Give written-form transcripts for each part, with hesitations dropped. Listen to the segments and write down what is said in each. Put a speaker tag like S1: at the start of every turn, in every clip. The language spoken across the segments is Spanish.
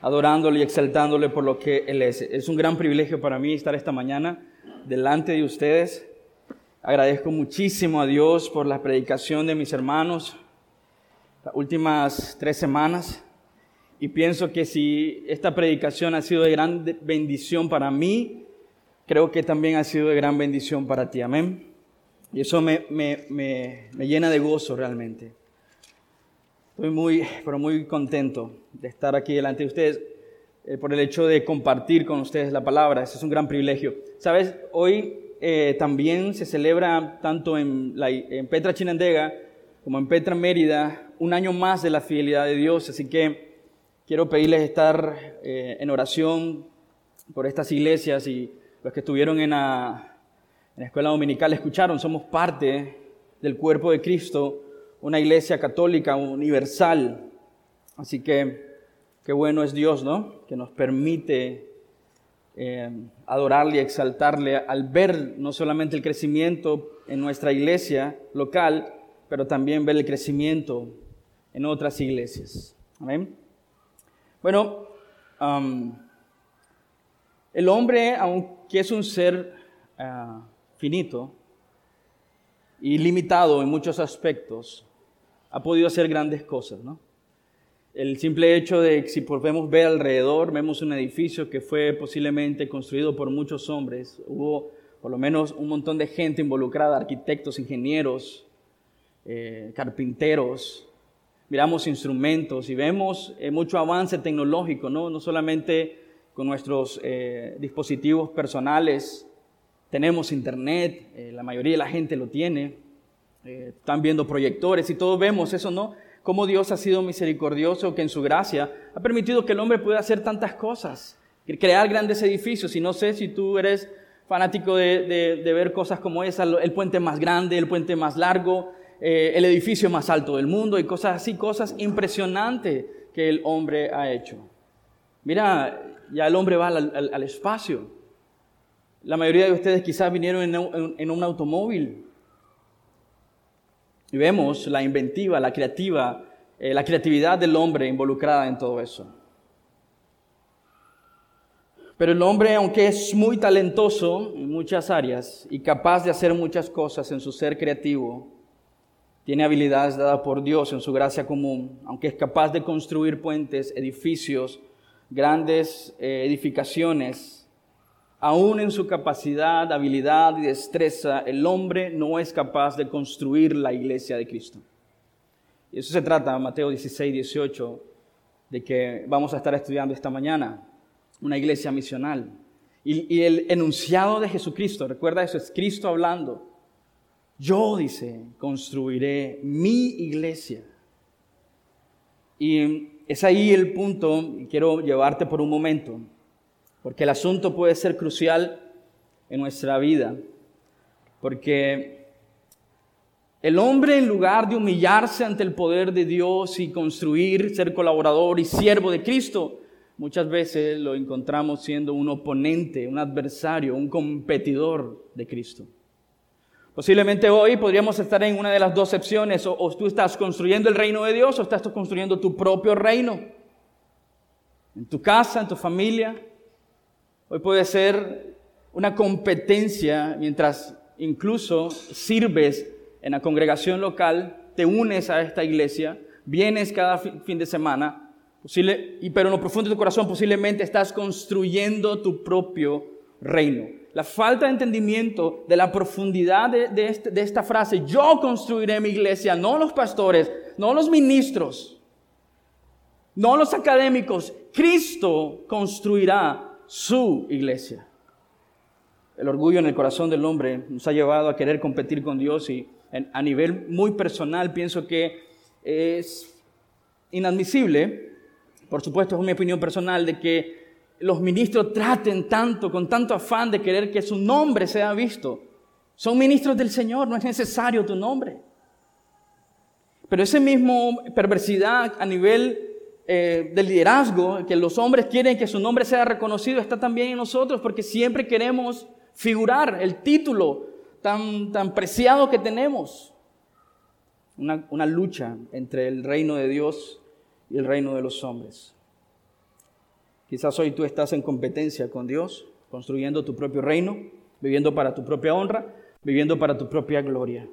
S1: adorándole y exaltándole por lo que Él es. Es un gran privilegio para mí estar esta mañana delante de ustedes. Agradezco muchísimo a Dios por la predicación de mis hermanos las últimas 3 semanas. Y pienso que si esta predicación ha sido de gran bendición para mí, creo que también ha sido de gran bendición para ti. Amén. Y eso me llena de gozo realmente. Estoy muy contento de estar aquí delante de ustedes por el hecho de compartir con ustedes la palabra. Ese es un gran privilegio. ¿Sabes? Hoy también se celebra tanto en Petra Chinandega como en Petra Mérida un año más de la fidelidad de Dios. Así que quiero pedirles estar en oración por estas iglesias, y los que estuvieron en la escuela dominical escucharon, somos parte del cuerpo de Cristo, una iglesia católica universal. Así que qué bueno es Dios, ¿no? Que nos permite adorarle y exaltarle al ver no solamente el crecimiento en nuestra iglesia local, pero también ver el crecimiento en otras iglesias. Amén. Bueno, el hombre, aunque es un ser finito y limitado en muchos aspectos, ha podido hacer grandes cosas, ¿no? El simple hecho de que si podemos ver alrededor, vemos un edificio que fue posiblemente construido por muchos hombres. Hubo por lo menos un montón de gente involucrada, arquitectos, ingenieros, carpinteros. Miramos instrumentos y vemos mucho avance tecnológico, ¿no? No solamente con nuestros dispositivos personales. Tenemos internet, la mayoría de la gente lo tiene. Están viendo proyectores y todos vemos eso, ¿no? Cómo Dios ha sido misericordioso, que en su gracia ha permitido que el hombre pueda hacer tantas cosas, crear grandes edificios. Y no sé si tú eres fanático de ver cosas como esa, el puente más grande, el puente más largo, el edificio más alto del mundo y cosas así, cosas impresionantes que el hombre ha hecho. Mira, ya el hombre va al espacio. La mayoría de ustedes quizás vinieron en un automóvil. Y vemos la inventiva, la creatividad del hombre involucrada en todo eso. Pero el hombre, aunque es muy talentoso en muchas áreas y capaz de hacer muchas cosas en su ser creativo, tiene habilidades dadas por Dios en su gracia común, aunque es capaz de construir puentes, edificios, grandes edificaciones. Aún en su capacidad, habilidad y destreza, el hombre no es capaz de construir la iglesia de Cristo. Y eso se trata, Mateo 16, 18, de que vamos a estar estudiando esta mañana, una iglesia misional. Y el enunciado de Jesucristo, recuerda eso, es Cristo hablando. Yo, dice, construiré mi iglesia. Y es ahí el punto, y quiero llevarte por un momento, porque el asunto puede ser crucial en nuestra vida. Porque el hombre, en lugar de humillarse ante el poder de Dios y construir, ser colaborador y siervo de Cristo, muchas veces lo encontramos siendo un oponente, un adversario, un competidor de Cristo. Posiblemente hoy podríamos estar en una de las dos opciones: o tú estás construyendo el reino de Dios o estás construyendo tu propio reino. En tu casa, en tu familia. Hoy puede ser una competencia mientras incluso sirves en la congregación local, te unes a esta iglesia, vienes cada fin de semana, pero en lo profundo de tu corazón posiblemente estás construyendo tu propio reino. La falta de entendimiento de la profundidad de esta frase, yo construiré mi iglesia, no los pastores, no los ministros, no los académicos, Cristo construirá su iglesia. El orgullo en el corazón del hombre nos ha llevado a querer competir con Dios, y a nivel muy personal pienso que es inadmisible, por supuesto es mi opinión personal, de que los ministros traten tanto, con tanto afán de querer que su nombre sea visto. Son ministros del Señor, no es necesario tu nombre. Pero esa misma perversidad a nivel del liderazgo, que los hombres quieren que su nombre sea reconocido, está también en nosotros, porque siempre queremos figurar, el título tan preciado que tenemos. Una lucha entre el reino de Dios y el reino de los hombres. Quizás hoy tú estás en competencia con Dios, construyendo tu propio reino, viviendo para tu propia honra, viviendo para tu propia gloria.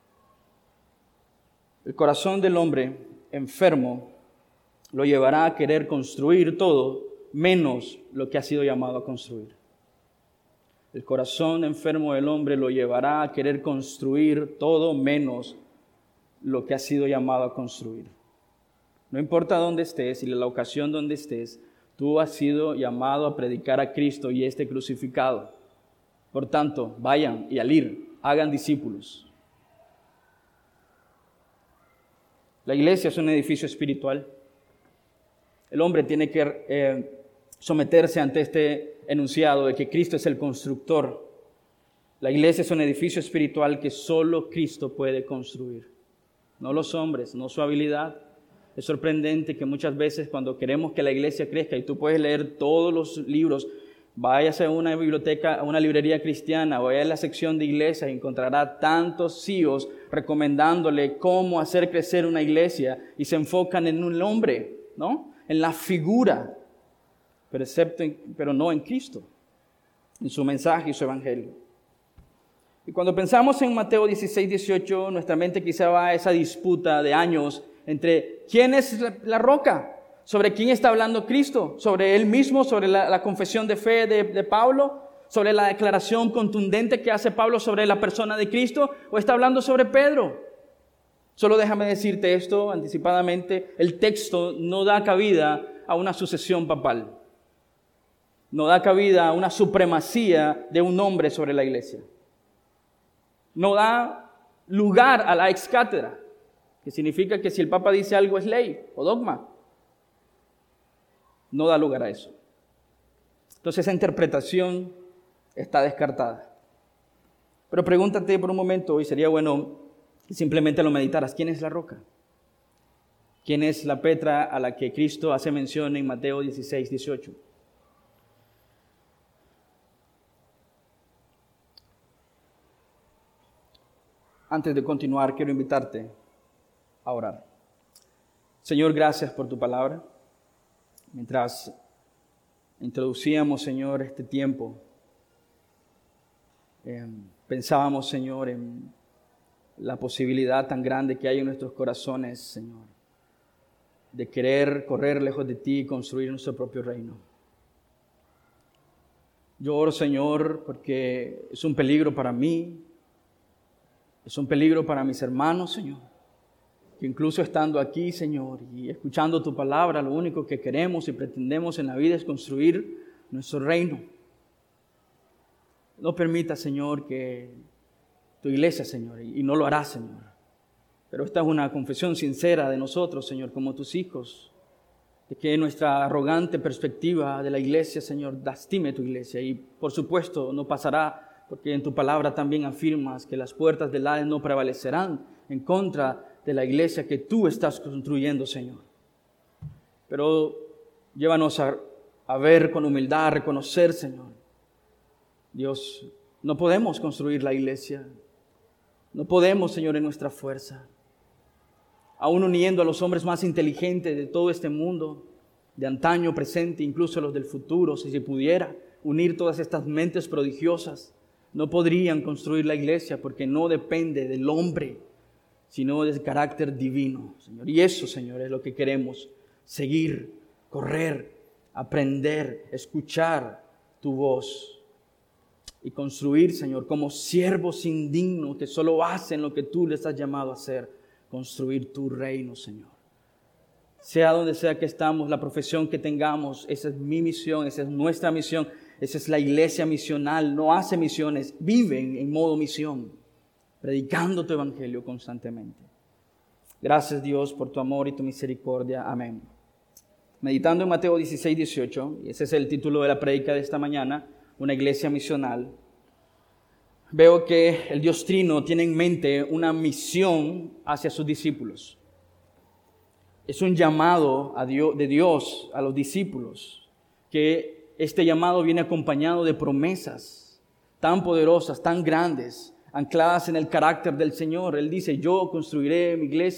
S1: El corazón del hombre enfermo lo llevará a querer construir todo menos lo que ha sido llamado a construir. El corazón enfermo del hombre lo llevará a querer construir todo menos lo que ha sido llamado a construir. No importa dónde estés y la ocasión donde estés, tú has sido llamado a predicar a Cristo y este crucificado. Por tanto, vayan y al ir, hagan discípulos. La iglesia es un edificio espiritual. El hombre tiene que someterse ante este enunciado de que Cristo es el constructor. La iglesia es un edificio espiritual que solo Cristo puede construir. No los hombres, no su habilidad. Es sorprendente que muchas veces cuando queremos que la iglesia crezca, y tú puedes leer todos los libros, váyase a una biblioteca, a una librería cristiana, vaya a la sección de iglesia y encontrará tantos CEOs recomendándole cómo hacer crecer una iglesia y se enfocan en un hombre, ¿no? En la figura, pero no en Cristo, en su mensaje y su evangelio. Y cuando pensamos en Mateo 16, 18, nuestra mente quizá va a esa disputa de años entre quién es la roca, sobre quién está hablando Cristo, sobre él mismo, sobre la confesión de fe de Pablo, sobre la declaración contundente que hace Pablo sobre la persona de Cristo, o está hablando sobre Pedro. Solo déjame decirte esto anticipadamente, el texto no da cabida a una sucesión papal. No da cabida a una supremacía de un hombre sobre la iglesia. No da lugar a la ex cátedra, que significa que si el Papa dice algo es ley o dogma. No da lugar a eso. Entonces esa interpretación está descartada. Pero pregúntate por un momento, y sería bueno que simplemente lo meditaras, ¿quién es la roca? ¿Quién es la Petra a la que Cristo hace mención en Mateo 16, 18? Antes de continuar, quiero invitarte a orar. Señor, gracias por tu palabra. Mientras introducíamos, Señor, este tiempo, pensábamos, Señor, en la posibilidad tan grande que hay en nuestros corazones, Señor, de querer correr lejos de ti y construir nuestro propio reino. Yo oro, Señor, porque es un peligro para mí, es un peligro para mis hermanos, Señor, que incluso estando aquí, Señor, y escuchando tu palabra, lo único que queremos y pretendemos en la vida es construir nuestro reino. No permita, Señor, que tu iglesia, Señor, y no lo hará, Señor. Pero esta es una confesión sincera de nosotros, Señor, como tus hijos, de que nuestra arrogante perspectiva de la iglesia, Señor, lastime tu iglesia. Y por supuesto no pasará, porque en tu palabra también afirmas que las puertas del Hades no prevalecerán en contra de la iglesia que tú estás construyendo, Señor. Pero llévanos a ver con humildad, a reconocer, Señor. Dios, no podemos construir la iglesia. No podemos, Señor, en nuestra fuerza. Aún uniendo a los hombres más inteligentes de todo este mundo, de antaño, presente, incluso los del futuro, si se pudiera unir todas estas mentes prodigiosas, no podrían construir la iglesia porque no depende del hombre, sino del carácter divino, Señor. Y eso, Señor, es lo que queremos, seguir, correr, aprender, escuchar tu voz y construir, Señor, como siervos indignos que solo hacen lo que tú les has llamado a hacer, construir tu reino, Señor. Sea donde sea que estamos, la profesión que tengamos, esa es mi misión, esa es nuestra misión, esa es la iglesia misional, no hace misiones, viven en modo misión, predicando tu evangelio constantemente. Gracias, Dios, por tu amor y tu misericordia. Amén. Meditando en Mateo 16, 18, y ese es el título de la prédica de esta mañana, una iglesia misional, veo que el Dios Trino tiene en mente una misión hacia sus discípulos. Es un llamado de Dios a los discípulos, que este llamado viene acompañado de promesas tan poderosas, tan grandes, ancladas en el carácter del Señor. Él dice, yo construiré mi iglesia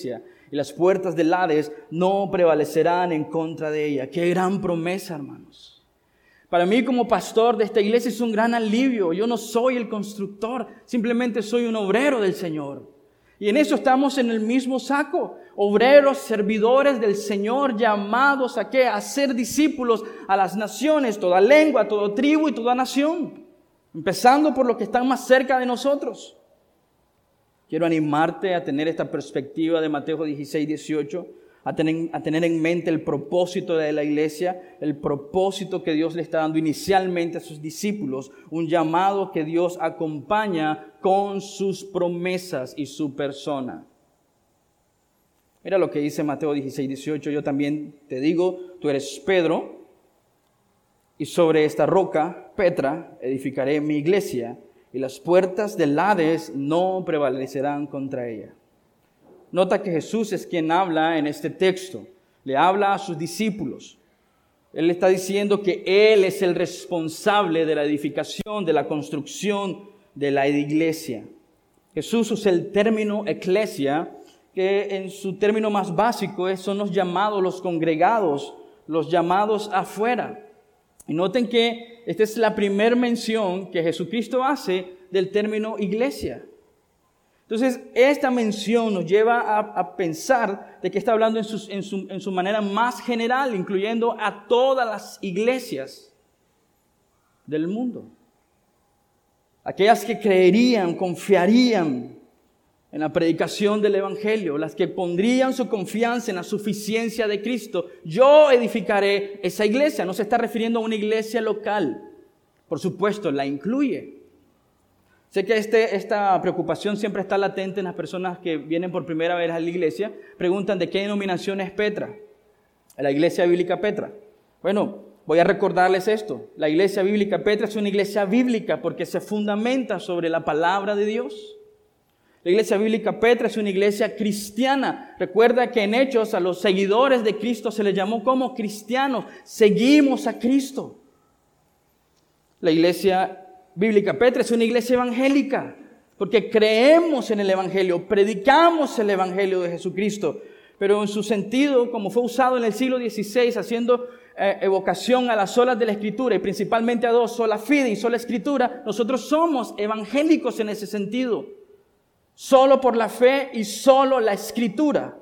S1: y las puertas del Hades no prevalecerán en contra de ella. ¡Qué gran promesa, hermanos! Para mí como pastor de esta iglesia es un gran alivio. Yo no soy el constructor, simplemente soy un obrero del Señor. Y en eso estamos en el mismo saco. Obreros, servidores del Señor, llamados ¿a qué? A ser discípulos a las naciones, toda lengua, toda tribu y toda nación. Empezando por los que están más cerca de nosotros. Quiero animarte a tener esta perspectiva de Mateo 16, 18, a tener en mente el propósito de la iglesia, el propósito que Dios le está dando inicialmente a sus discípulos, un llamado que Dios acompaña con sus promesas y su persona. Mira lo que dice Mateo 16, 18, yo también te digo, tú eres Pedro, y sobre esta roca, Petra, edificaré mi iglesia, y las puertas del Hades no prevalecerán contra ella. Nota que Jesús es quien habla en este texto. Le habla a sus discípulos. Él está diciendo que Él es el responsable de la edificación, de la construcción de la iglesia. Jesús usa el término eclesia, que en su término más básico son los llamados, los congregados, los llamados afuera. Y noten que esta es la primera mención que Jesucristo hace del término iglesia. Entonces, esta mención nos lleva a pensar de que está hablando en su manera más general, incluyendo a todas las iglesias del mundo. Aquellas que creerían, confiarían en la predicación del Evangelio, las que pondrían su confianza en la suficiencia de Cristo. Yo edificaré esa iglesia. No se está refiriendo a una iglesia local. Por supuesto, la incluye. Sé que esta preocupación siempre está latente en las personas que vienen por primera vez a la iglesia. Preguntan de qué denominación es Petra, la iglesia bíblica Petra. Bueno, voy a recordarles esto. La iglesia bíblica Petra es una iglesia bíblica porque se fundamenta sobre la palabra de Dios. La iglesia bíblica Petra es una iglesia cristiana. Recuerda que en Hechos a los seguidores de Cristo se les llamó como cristianos. Seguimos a Cristo. La iglesia bíblica Petra es una iglesia evangélica porque creemos en el Evangelio, predicamos el Evangelio de Jesucristo. Pero en su sentido, como fue usado en el siglo XVI, haciendo evocación a las solas de la Escritura y principalmente a dos, sola fide y sola Escritura, nosotros somos evangélicos en ese sentido. Solo por la fe y solo la Escritura.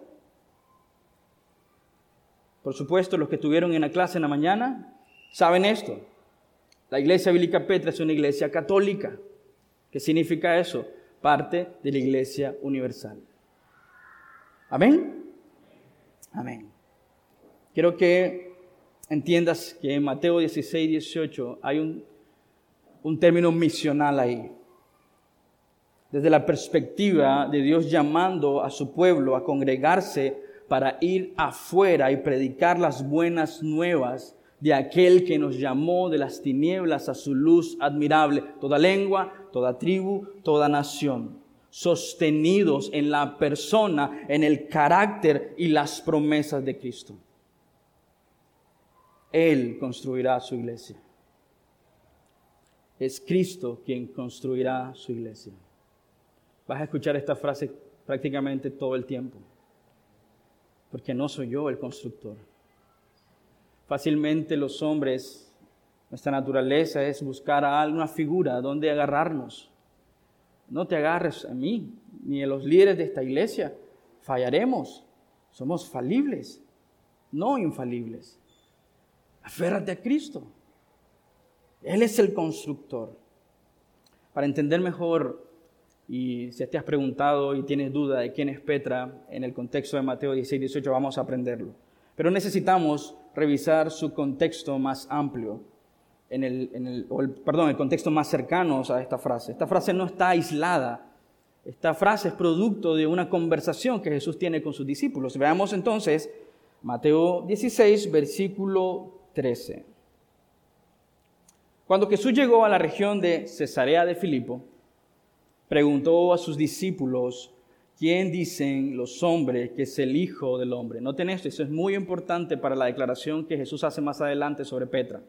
S1: Por supuesto, los que estuvieron en la clase en la mañana saben esto. La iglesia bíblica Petra es una iglesia católica. ¿Qué significa eso? Parte de la iglesia universal. ¿Amén? Amén. Quiero que entiendas que en Mateo 16, 18 hay un término misional ahí. Desde la perspectiva de Dios llamando a su pueblo a congregarse para ir afuera y predicar las buenas nuevas de aquel que nos llamó de las tinieblas a su luz admirable. Toda lengua, toda tribu, toda nación, sostenidos en la persona, en el carácter y las promesas de Cristo. Él construirá su iglesia. Es Cristo quien construirá su iglesia. Vas a escuchar esta frase prácticamente todo el tiempo. Porque no soy yo el constructor. Fácilmente los hombres, nuestra naturaleza es buscar a alguna figura donde agarrarnos. No te agarres a mí, ni a los líderes de esta iglesia. Fallaremos. Somos falibles, no infalibles. Aférrate a Cristo. Él es el constructor. Para entender mejor, y si te has preguntado y tienes duda de quién es Petra en el contexto de Mateo 16, 18, vamos a aprenderlo. Pero necesitamos revisar su contexto más amplio, el contexto más cercano a esta frase. Esta frase no está aislada. Esta frase es producto de una conversación que Jesús tiene con sus discípulos. Veamos entonces Mateo 16, versículo 13. Cuando Jesús llegó a la región de Cesarea de Filipo, preguntó a sus discípulos, ¿quién dicen los hombres que es el Hijo del Hombre? Noten esto, eso es muy importante para la declaración que Jesús hace más adelante sobre Petra,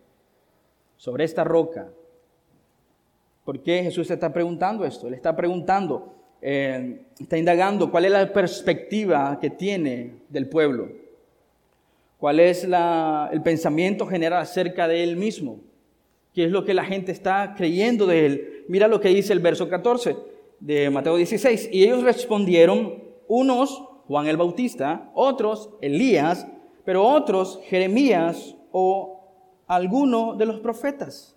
S1: sobre esta roca. ¿Por qué Jesús está preguntando esto? Él está preguntando, está indagando cuál es la perspectiva que tiene del pueblo, cuál es el pensamiento general acerca de él mismo, qué es lo que la gente está creyendo de él. Mira lo que dice el verso 14 de Mateo 16. Y ellos respondieron, unos Juan el Bautista, otros Elías, pero otros Jeremías o alguno de los profetas.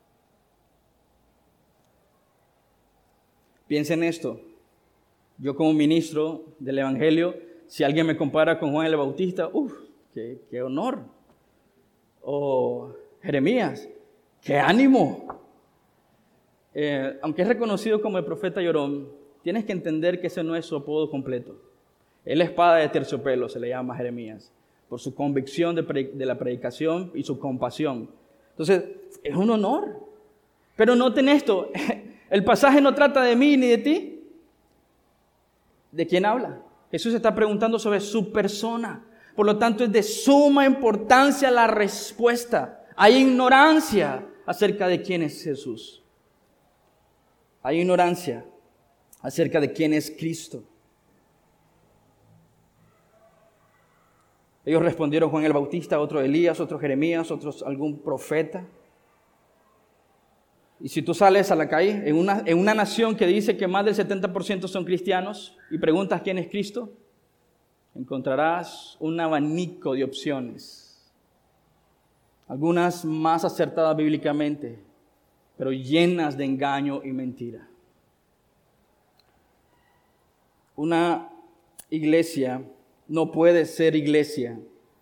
S1: Piensen en esto. Yo como ministro del Evangelio, si alguien me compara con Juan el Bautista, qué honor. O Jeremías, qué ánimo. Aunque es reconocido como el profeta llorón, tienes que entender que ese no es su apodo completo. Es la espada de terciopelo, se le llama a Jeremías, por su convicción de la predicación y su compasión. Entonces, es un honor. Pero noten esto, el pasaje no trata de mí ni de ti. ¿De quién habla? Jesús está preguntando sobre su persona. Por lo tanto, es de suma importancia la respuesta. Hay ignorancia acerca de quién es Jesús. Hay ignorancia acerca de quién es Cristo. Ellos respondieron Juan el Bautista, otro Elías, otro Jeremías, otros algún profeta. Y si tú sales a la calle en una nación que dice que más del 70% son cristianos y preguntas quién es Cristo, encontrarás un abanico de opciones. Algunas más acertadas bíblicamente, pero llenas de engaño y mentira. Una iglesia no puede ser iglesia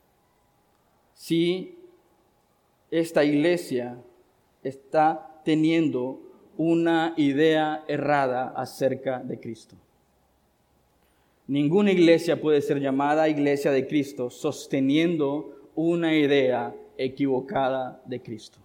S1: si esta iglesia está teniendo una idea errada acerca de Cristo. Ninguna iglesia puede ser llamada iglesia de Cristo sosteniendo una idea equivocada de Cristo.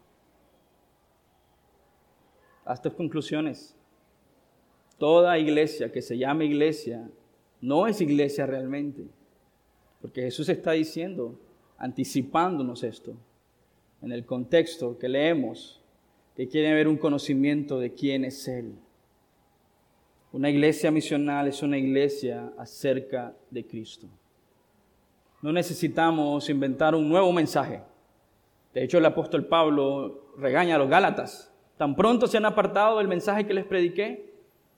S1: Haz tus conclusiones. Toda iglesia que se llame iglesia no es iglesia realmente, porque Jesús está diciendo, anticipándonos esto, en el contexto que leemos, que quiere haber un conocimiento de quién es Él. Una iglesia misional es una iglesia acerca de Cristo. No necesitamos inventar un nuevo mensaje. De hecho, el apóstol Pablo regaña a los Gálatas. Tan pronto se han apartado del mensaje que les prediqué.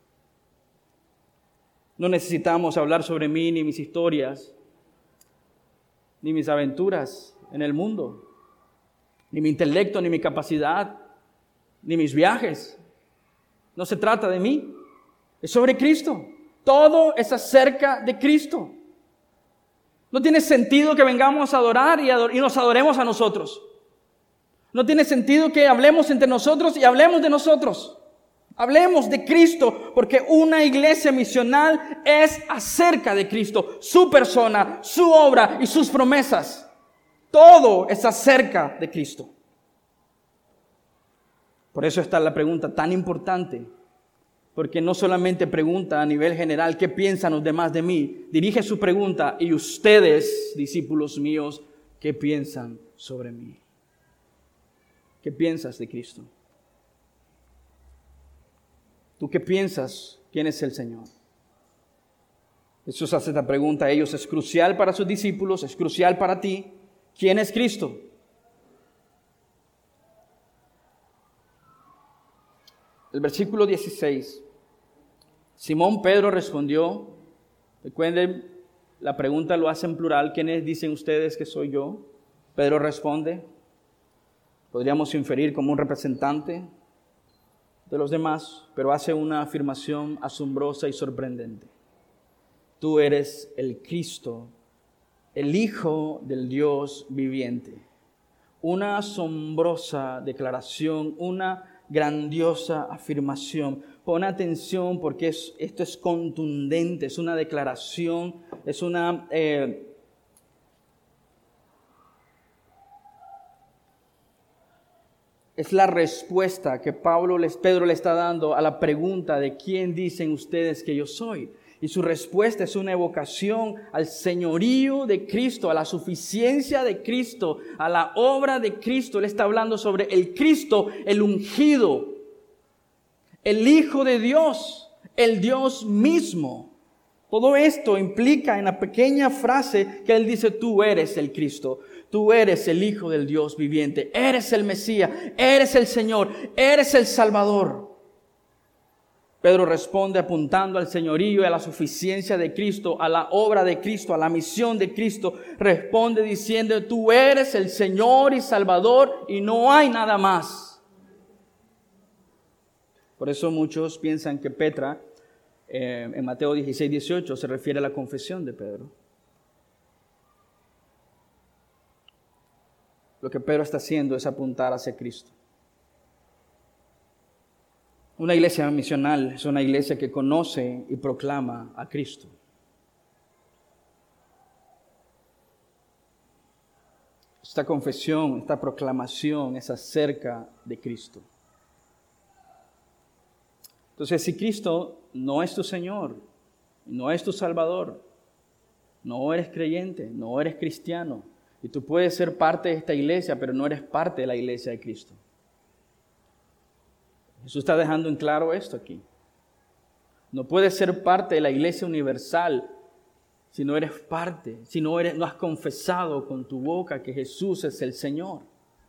S1: No necesitamos hablar sobre mí, ni mis historias, ni mis aventuras en el mundo, ni mi intelecto, ni mi capacidad, ni mis viajes. No se trata de mí, es sobre Cristo. Todo es acerca de Cristo. No tiene sentido que vengamos a adorar y nos adoremos a nosotros. No tiene sentido que hablemos entre nosotros y hablemos de nosotros. Hablemos de Cristo, porque una iglesia misional es acerca de Cristo, su persona, su obra y sus promesas. Todo es acerca de Cristo. Por eso está la pregunta tan importante, porque no solamente pregunta a nivel general qué piensan los demás de mí, dirige su pregunta, y ustedes, discípulos míos, ¿qué piensan sobre mí? ¿Qué piensas de Cristo? ¿Tú qué piensas? ¿Quién es el Señor? Jesús hace esta pregunta a ellos, es crucial para sus discípulos, es crucial para ti. ¿Quién es Cristo? El versículo 16. Simón Pedro respondió, recuerden, la pregunta lo hace en plural, ¿quiénes dicen ustedes que soy yo? Pedro responde, podríamos inferir como un representante de los demás, pero hace una afirmación asombrosa y sorprendente. Tú eres el Cristo, el Hijo del Dios viviente. Una asombrosa declaración, una grandiosa afirmación. Pon atención porque esto es contundente, es una declaración, es una... Es la respuesta que Pedro le está dando a la pregunta de quién dicen ustedes que yo soy. Y su respuesta es una evocación al señorío de Cristo, a la suficiencia de Cristo, a la obra de Cristo. Él está hablando sobre el Cristo, el ungido, el Hijo de Dios, el Dios mismo. Todo esto implica en la pequeña frase que Él dice, tú eres el Cristo, tú eres el Hijo del Dios viviente, eres el Mesías, eres el Señor, eres el Salvador. Pedro responde apuntando al señorío y a la suficiencia de Cristo, a la obra de Cristo, a la misión de Cristo. Responde diciendo, tú eres el Señor y Salvador y no hay nada más. Por eso muchos piensan que Petra, en Mateo 16, 18, se refiere a la confesión de Pedro. Lo que Pedro está haciendo es apuntar hacia Cristo. Una iglesia misional es una iglesia que conoce y proclama a Cristo. Esta confesión, esta proclamación es acerca de Cristo. Entonces, si Cristo no es tu Señor, no es tu Salvador, no eres creyente, no eres cristiano, y tú puedes ser parte de esta iglesia, pero no eres parte de la iglesia de Cristo. Jesús está dejando en claro esto aquí. No puedes ser parte de la iglesia universal si no eres parte, si no has confesado con tu boca que Jesús es el Señor.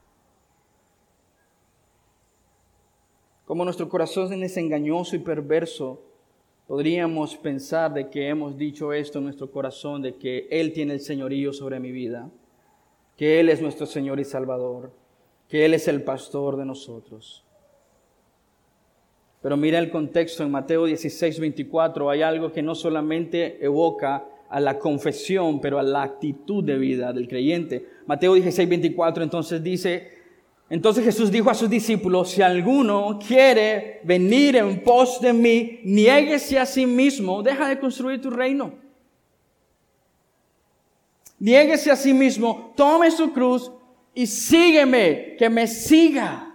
S1: Como nuestro corazón es engañoso y perverso, podríamos pensar de que hemos dicho esto en nuestro corazón, de que Él tiene el señorío sobre mi vida, que Él es nuestro Señor y Salvador, que Él es el pastor de nosotros. Pero mira el contexto en Mateo 16, 24, hay algo que no solamente evoca a la confesión, pero a la actitud de vida del creyente. Mateo 16, 24 entonces dice, entonces Jesús dijo a sus discípulos, si alguno quiere venir en pos de mí, niéguese a sí mismo, deja de construir tu reino. Niéguese a sí mismo, tome su cruz y sígueme, que me siga.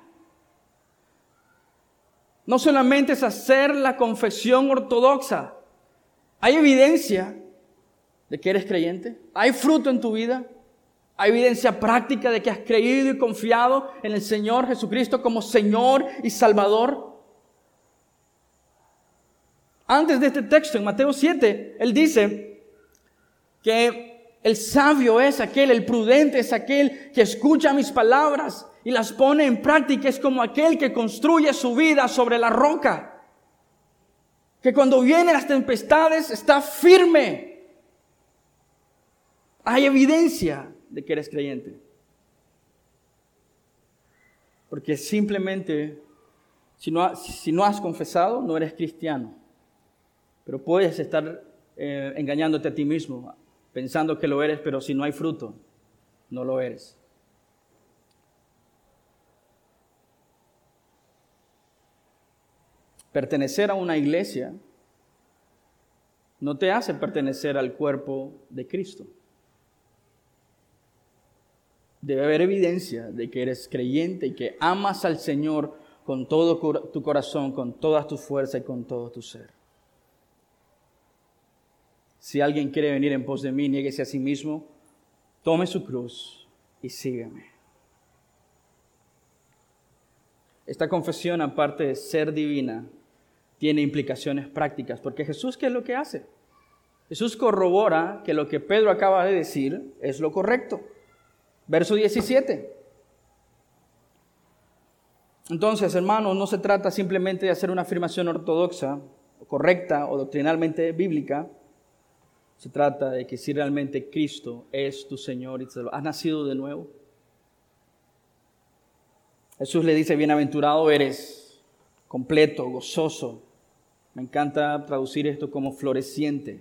S1: No solamente es hacer la confesión ortodoxa. ¿Hay evidencia de que eres creyente? ¿Hay fruto en tu vida? ¿Hay evidencia práctica de que has creído y confiado en el Señor Jesucristo como Señor y Salvador? Antes de este texto, en Mateo 7, Él dice que el sabio es aquel, el prudente es aquel que escucha mis palabras y las pone en práctica. Es como aquel que construye su vida sobre la roca, que cuando vienen las tempestades está firme. Hay evidencia de que eres creyente, porque simplemente si no has confesado, no eres cristiano. Pero puedes estar engañándote a ti mismo, pensando que lo eres, pero si no hay fruto, no lo eres. Pertenecer a una iglesia no te hace pertenecer al cuerpo de Cristo. Debe haber evidencia de que eres creyente y que amas al Señor con todo tu corazón, con todas tus fuerzas y con todo tu ser. Si alguien quiere venir en pos de mí, niéguese a sí mismo, tome su cruz y sígueme. Esta confesión, aparte de ser divina, tiene implicaciones prácticas, porque Jesús, ¿qué es lo que hace? Jesús corrobora que lo que Pedro acaba de decir es lo correcto. Verso 17. Entonces, hermanos, no se trata simplemente de hacer una afirmación ortodoxa, correcta o doctrinalmente bíblica. Se trata de que si realmente Cristo es tu Señor y Salvador, has nacido de nuevo. Jesús le dice, bienaventurado eres, completo, gozoso. Me encanta traducir esto como floreciente,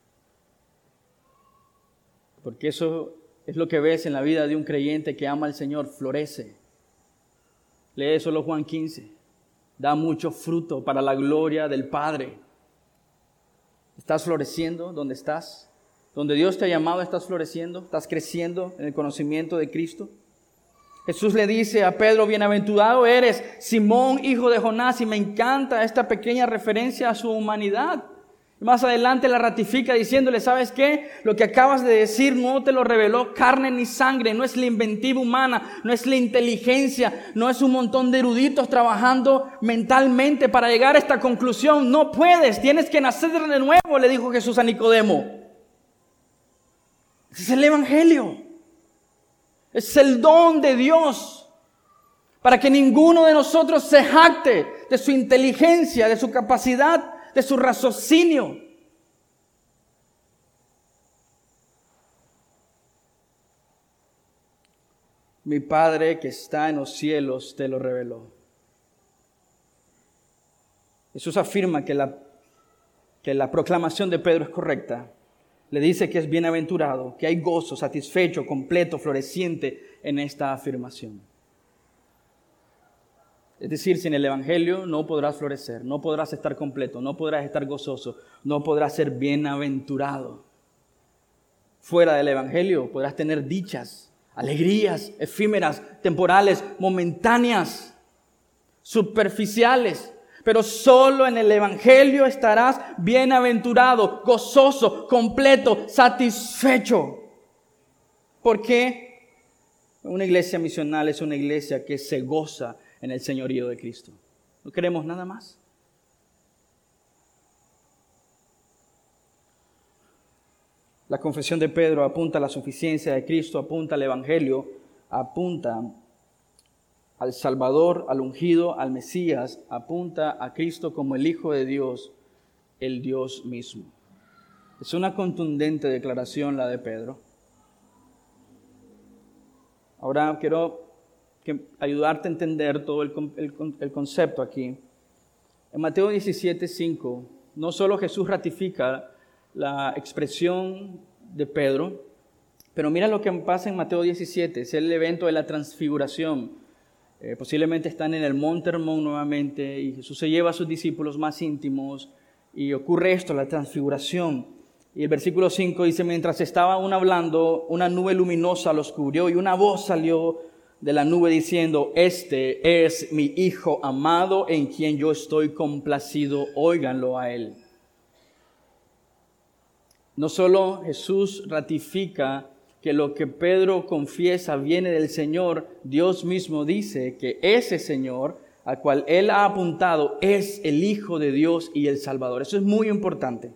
S1: porque eso es lo que ves en la vida de un creyente que ama al Señor, florece. Lee solo Juan 15. Da mucho fruto para la gloria del Padre. ¿Estás floreciendo donde estás? Donde Dios te ha llamado, ¿estás floreciendo? ¿Estás creciendo en el conocimiento de Cristo? Jesús le dice a Pedro, bienaventurado eres, Simón, hijo de Jonás, y me encanta esta pequeña referencia a su humanidad. Más adelante la ratifica diciéndole, ¿sabes qué? Lo que acabas de decir no te lo reveló carne ni sangre, no es la inventiva humana, no es la inteligencia, no es un montón de eruditos trabajando mentalmente para llegar a esta conclusión. No puedes, tienes que nacer de nuevo, le dijo Jesús a Nicodemo. Ese es el Evangelio. Es el don de Dios para que ninguno de nosotros se jacte de su inteligencia, de su capacidad, de su raciocinio. Mi Padre que está en los cielos te lo reveló. Jesús afirma que la proclamación de Pedro es correcta. Le dice que es bienaventurado, que hay gozo, satisfecho, completo, floreciente en esta afirmación. Es decir, sin el Evangelio no podrás florecer, no podrás estar completo, no podrás estar gozoso, no podrás ser bienaventurado. Fuera del Evangelio podrás tener dichas, alegrías efímeras, temporales, momentáneas, superficiales. Pero solo en el Evangelio estarás bienaventurado, gozoso, completo, satisfecho. ¿Por qué? Una iglesia misional es una iglesia que se goza en el señorío de Cristo. No queremos nada más. La confesión de Pedro apunta a la suficiencia de Cristo, apunta al Evangelio, apunta al Salvador, al ungido, al Mesías, apunta a Cristo como el Hijo de Dios, el Dios mismo. Es una contundente declaración la de Pedro. Ahora quiero ayudarte a entender todo el concepto aquí. En Mateo 17:5, no solo Jesús ratifica la expresión de Pedro, pero mira lo que pasa en Mateo 17, es el evento de la transfiguración. Posiblemente están en el Monte Hermón nuevamente y Jesús se lleva a sus discípulos más íntimos y ocurre esto, la transfiguración. Y el versículo 5 dice, mientras estaba aún hablando, una nube luminosa los cubrió y una voz salió de la nube diciendo, este es mi Hijo amado en quien yo estoy complacido, óiganlo a él. No solo Jesús ratifica que lo que Pedro confiesa viene del Señor, Dios mismo dice que ese Señor al cual él ha apuntado es el Hijo de Dios y el Salvador. Eso es muy importante.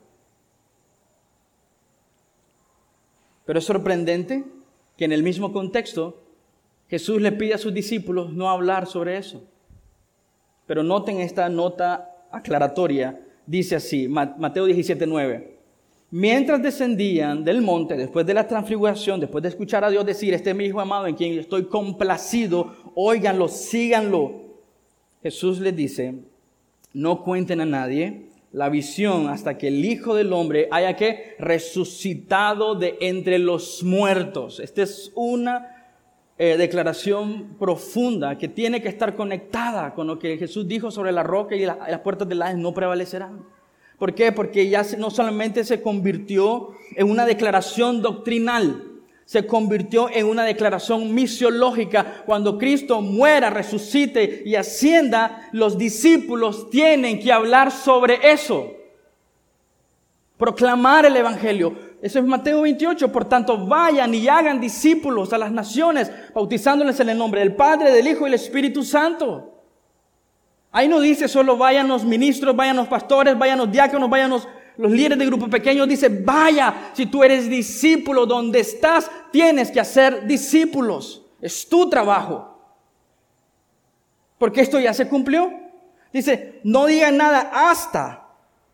S1: Pero es sorprendente que en el mismo contexto Jesús le pide a sus discípulos no hablar sobre eso. Pero noten esta nota aclaratoria, dice así, Mateo 17:9. Mientras descendían del monte, después de la transfiguración, después de escuchar a Dios decir, este es mi Hijo amado en quien estoy complacido, óiganlo, síganlo. Jesús les dice, no cuenten a nadie la visión hasta que el Hijo del Hombre haya que resucitado de entre los muertos. Esta es una declaración profunda que tiene que estar conectada con lo que Jesús dijo sobre la roca y las puertas del Hades no prevalecerán. ¿Por qué? Porque ya no solamente se convirtió en una declaración doctrinal, se convirtió en una declaración misiológica. Cuando Cristo muera, resucite y ascienda, los discípulos tienen que hablar sobre eso. Proclamar el Evangelio. Eso es Mateo 28. Por tanto, vayan y hagan discípulos a las naciones, bautizándoles en el nombre del Padre, del Hijo y del Espíritu Santo. Ahí no dice solo vayan los ministros, vayan los pastores, vayan los diáconos, vayan los líderes de grupos pequeños. Dice, vaya, si tú eres discípulo, donde estás, tienes que hacer discípulos. Es tu trabajo. Porque esto ya se cumplió. Dice, no digan nada hasta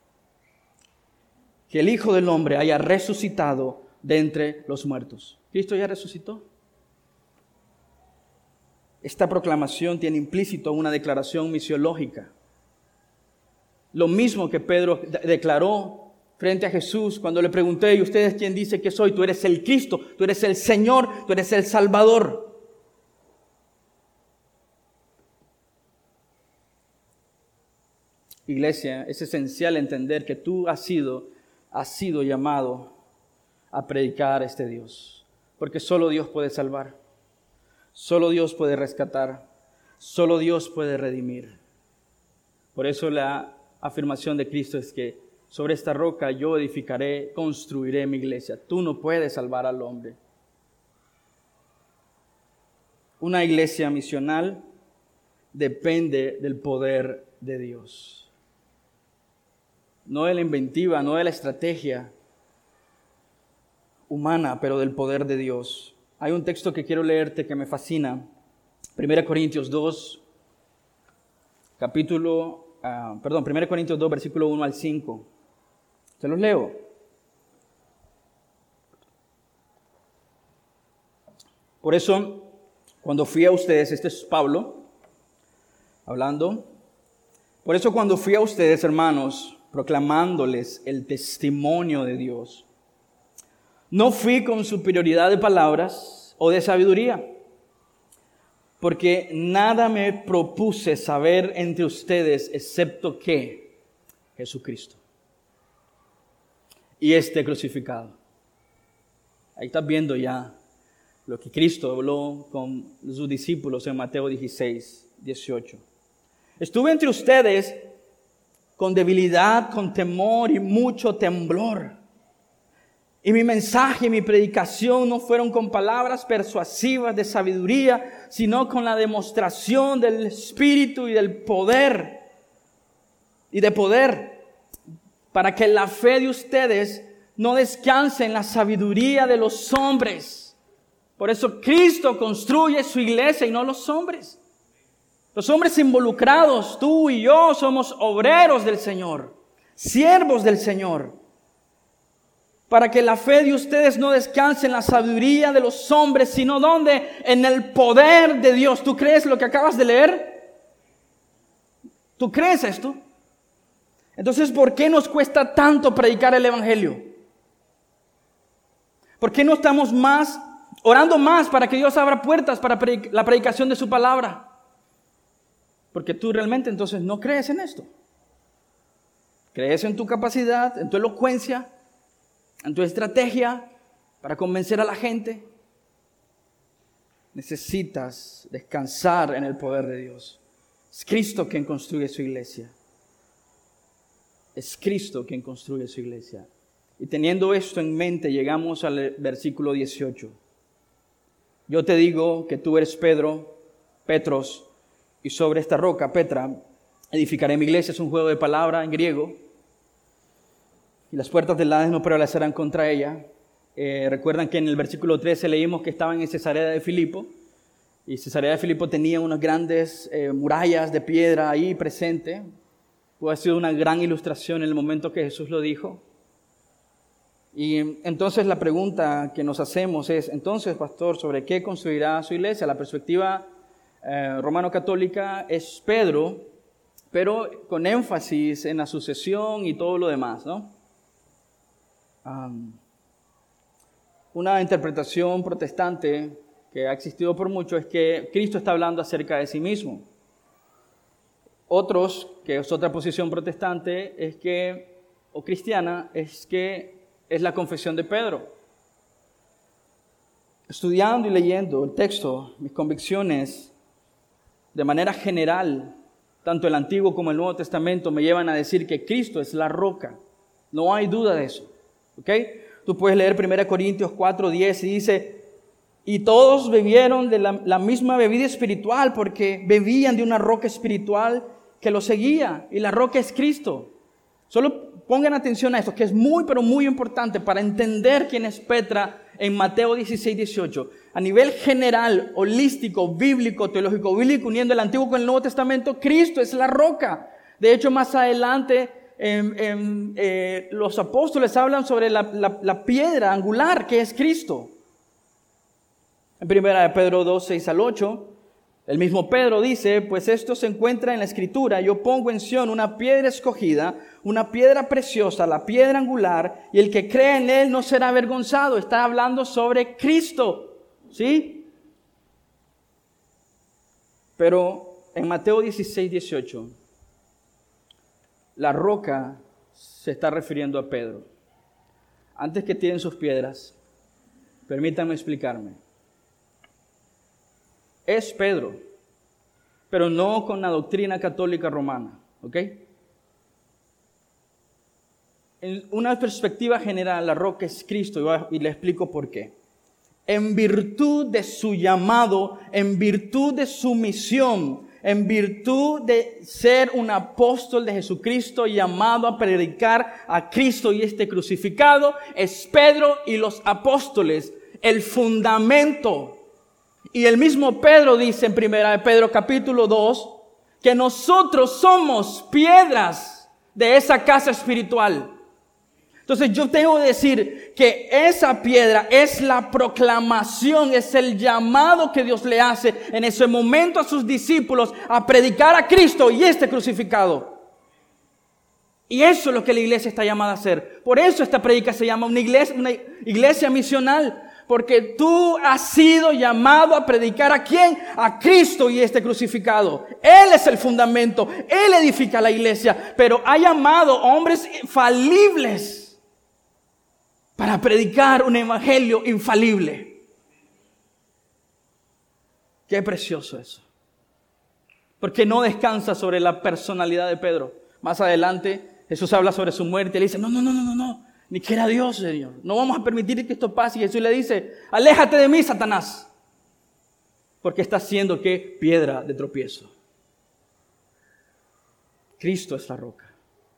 S1: que el Hijo del Hombre haya resucitado de entre los muertos. ¿Cristo ya resucitó? Esta proclamación tiene implícito una declaración misiológica. Lo mismo que Pedro declaró frente a Jesús cuando le pregunté, ¿y ustedes quién dice que soy? Tú eres el Cristo, tú eres el Señor, tú eres el Salvador. Iglesia, es esencial entender que tú has sido llamado a predicar a este Dios, porque solo Dios puede salvar, solo Dios puede rescatar, solo Dios puede redimir. Por eso la afirmación de Cristo es que sobre esta roca yo edificaré, construiré mi iglesia. Tú no puedes salvar al hombre. Una iglesia misional depende del poder de Dios. No de la inventiva, no de la estrategia humana, pero del poder de Dios. Hay un texto que quiero leerte que me fascina. 1 Corintios 2, 1 Corintios 2, versículo 1 al 5. Se los leo. Por eso, cuando fui a ustedes, este es Pablo hablando. Por eso cuando fui a ustedes, hermanos, proclamándoles el testimonio de Dios, no fui con superioridad de palabras o de sabiduría, porque nada me propuse saber entre ustedes excepto que Jesucristo y este crucificado. Ahí estás viendo ya lo que Cristo habló con sus discípulos en Mateo 16, 18. Estuve entre ustedes con debilidad, con temor y mucho temblor. Y mi mensaje y mi predicación no fueron con palabras persuasivas de sabiduría, sino con la demostración del Espíritu y del poder. Y de poder, para que la fe de ustedes no descanse en la sabiduría de los hombres. Por eso Cristo construye su iglesia y no los hombres. Los hombres involucrados, tú y yo, somos obreros del Señor, siervos del Señor. Para que la fe de ustedes no descanse en la sabiduría de los hombres, sino ¿dónde? En el poder de Dios. ¿Tú crees lo que acabas de leer? ¿Tú crees esto? Entonces, ¿por qué nos cuesta tanto predicar el Evangelio? ¿Por qué no estamos orando más para que Dios abra puertas para la predicación de su palabra? Porque tú realmente entonces no crees en esto. Crees en tu capacidad, en tu elocuencia, en tu estrategia para convencer a la gente. Necesitas descansar en el poder de Dios. Es Cristo quien construye su iglesia. Es Cristo quien construye su iglesia. Y teniendo esto en mente, llegamos al versículo 18. Yo te digo que tú eres Petros, y sobre esta roca, Petra, edificaré mi iglesia. Es un juego de palabra en griego. Y las puertas del Hades no prevalecerán contra ella. Recuerdan que en el versículo 13 leímos que estaban en Cesarea de Filipo. Y Cesarea de Filipo tenía unas grandes murallas de piedra ahí presente. Pudo haber sido una gran ilustración en el momento que Jesús lo dijo. Y entonces la pregunta que nos hacemos es, entonces, pastor, ¿sobre qué construirá su iglesia? La perspectiva romano-católica es Pedro, pero con énfasis en la sucesión y todo lo demás, ¿no? Una interpretación protestante que ha existido por mucho es que Cristo está hablando acerca de sí mismo. Otros, que es otra posición protestante, o cristiana, es que es la confesión de Pedro. Estudiando y leyendo el texto, mis convicciones de manera general, tanto el Antiguo como el Nuevo Testamento, me llevan a decir que Cristo es la roca. No hay duda de eso. ¿Ok? Tú puedes leer 1 Corintios 4:10 y dice, y todos bebieron de la misma bebida espiritual porque bebían de una roca espiritual que los seguía, y la roca es Cristo. Solo pongan atención a esto, que es muy, pero muy importante para entender quién es Petra en Mateo 16, 18. A nivel general, holístico, bíblico, teológico, bíblico, uniendo el Antiguo con el Nuevo Testamento, Cristo es la roca. De hecho, más adelante, los apóstoles hablan sobre la piedra angular que es Cristo. En 1 Pedro 2, 6 al 8, el mismo Pedro dice, pues esto se encuentra en la Escritura, yo pongo en Sión una piedra escogida, una piedra preciosa, la piedra angular, y el que cree en él no será avergonzado. Está hablando sobre Cristo, ¿sí? Pero en Mateo 16, 18, la roca se está refiriendo a Pedro. Antes que tiren sus piedras, permítanme explicarme. Es Pedro, pero no con la doctrina católica romana, ¿ok? En una perspectiva general, la roca es Cristo y le explico por qué. En virtud de su llamado, en virtud de su misión, en virtud de ser un apóstol de Jesucristo llamado a predicar a Cristo y este crucificado, es Pedro y los apóstoles el fundamento. Y el mismo Pedro dice en 1 Pedro capítulo 2 que nosotros somos piedras de esa casa espiritual. Entonces yo tengo que decir que esa piedra es la proclamación, es el llamado que Dios le hace en ese momento a sus discípulos a predicar a Cristo y este crucificado. Y eso es lo que la iglesia está llamada a hacer. Por eso esta predica se llama una iglesia misional. Porque tú has sido llamado a predicar ¿a quién? A Cristo y este crucificado. Él es el fundamento. Él edifica la iglesia. Pero ha llamado hombres infalibles para predicar un evangelio infalible. Qué precioso eso. Porque no descansa sobre la personalidad de Pedro. Más adelante Jesús habla sobre su muerte y le dice, no. Ni que era Dios, Señor. No vamos a permitir que esto pase. Y Jesús le dice, aléjate de mí, Satanás. Porque está siendo ¿qué? Piedra de tropiezo. Cristo es la roca.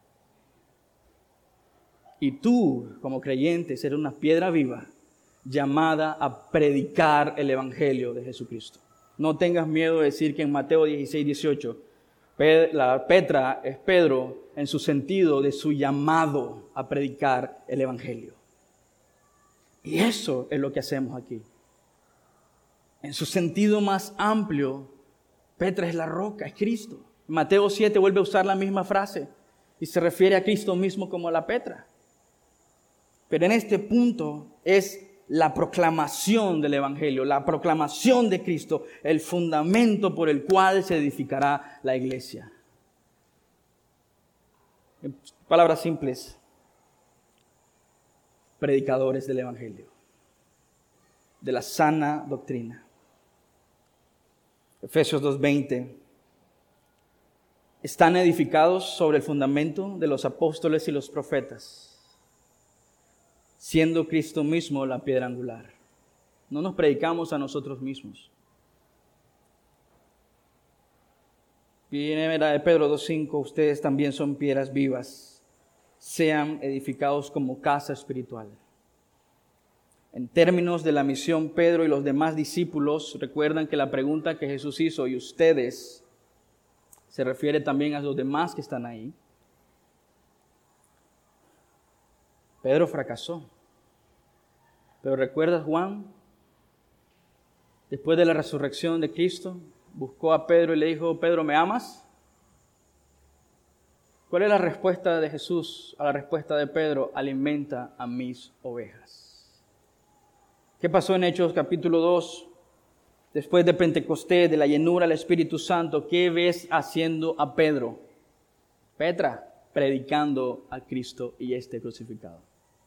S1: Y tú, como creyente, eres una piedra viva llamada a predicar el evangelio de Jesucristo. No tengas miedo de decir que en Mateo 16, 18, la Petra es Pedro en su sentido de su llamado a predicar el evangelio. Y eso es lo que hacemos aquí. En su sentido más amplio, Petra es la roca, es Cristo. Mateo 7 vuelve a usar la misma frase y se refiere a Cristo mismo como la Petra. Pero en este punto es la proclamación del evangelio, la proclamación de Cristo, el fundamento por el cual se edificará la iglesia. En palabras simples, predicadores del evangelio, de la sana doctrina. Efesios 2:20. Están edificados sobre el fundamento de los apóstoles y los profetas, siendo Cristo mismo la piedra angular. No nos predicamos a nosotros mismos. Primera de Pedro 2:5, ustedes también son piedras vivas, sean edificados como casa espiritual. En términos de la misión, Pedro y los demás discípulos recuerdan que la pregunta que Jesús hizo, y ustedes, se refiere también a los demás que están ahí. Pedro fracasó. Pero ¿recuerdas Juan? Después de la resurrección de Cristo, buscó a Pedro y le dijo, Pedro, ¿me amas? ¿Cuál es la respuesta de Jesús a la respuesta de Pedro? Alimenta a mis ovejas. ¿Qué pasó en Hechos capítulo 2? Después de Pentecostés, de la llenura del Espíritu Santo, ¿qué ves haciendo a Pedro? Petra, predicando a Cristo y este crucificado.